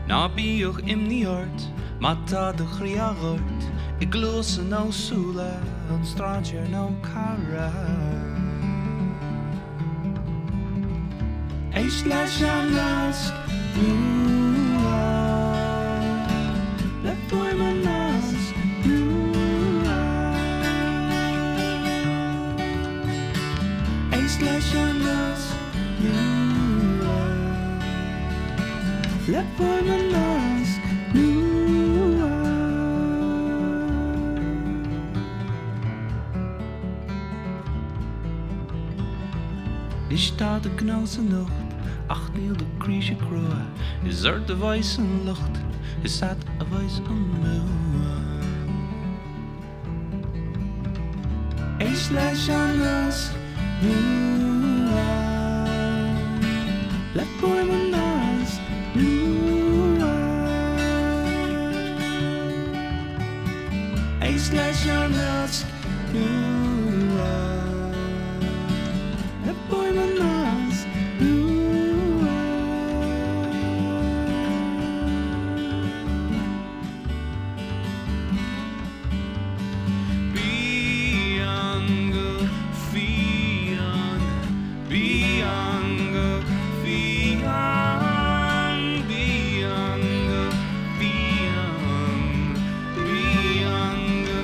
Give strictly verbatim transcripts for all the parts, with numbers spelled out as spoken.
Na bíoch im ní hort, má tá de chríagart, I glós an ásúla an stráidir nó cara. Éis leis an lasc nua, le foiim an lasc nua. Éis leis an lasc nua, le foiim an lasc nua. Is tá de gnás an nacht, ach níl de críise crua, is er de bhais an lucht, is at a bhais an mua. Éis leis an lasc nua, le foiim an lasc nua. Éis leis an lasc nua, le foiim an lasc nua. Bianca, fian, Bianca, fian, Bianca, fian, Bianca,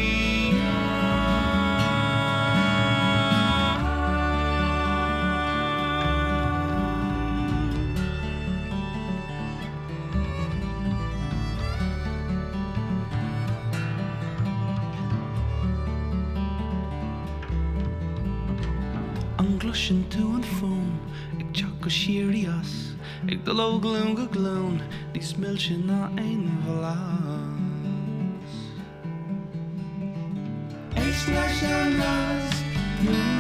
An gluisin tú an fóm, ag teach go sirí as, ag do lo glún go glún, ní smil sin ná ein bhlas. Éis leis an lasc nua.